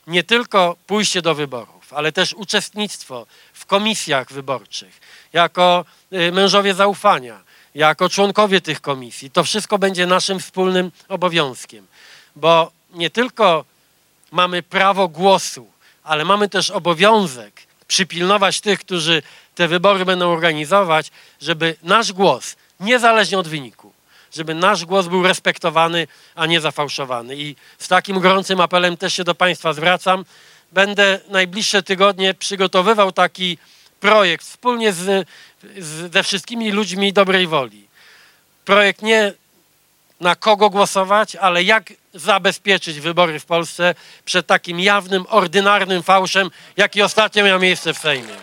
nie tylko pójście do wyborów, ale też uczestnictwo w komisjach wyborczych, jako mężowie zaufania, jako członkowie tych komisji. To wszystko będzie naszym wspólnym obowiązkiem, bo nie tylko mamy prawo głosu, ale mamy też obowiązek przypilnować tych, którzy te wybory będą organizować, żeby nasz głos, niezależnie od wyniku, żeby nasz głos był respektowany, a nie zafałszowany. I z takim gorącym apelem też się do Państwa zwracam. Będę najbliższe tygodnie przygotowywał taki projekt wspólnie ze wszystkimi ludźmi dobrej woli. Projekt nie na kogo głosować, ale jak zabezpieczyć wybory w Polsce przed takim jawnym, ordynarnym fałszem, jaki ostatnio miał miejsce w Sejmie.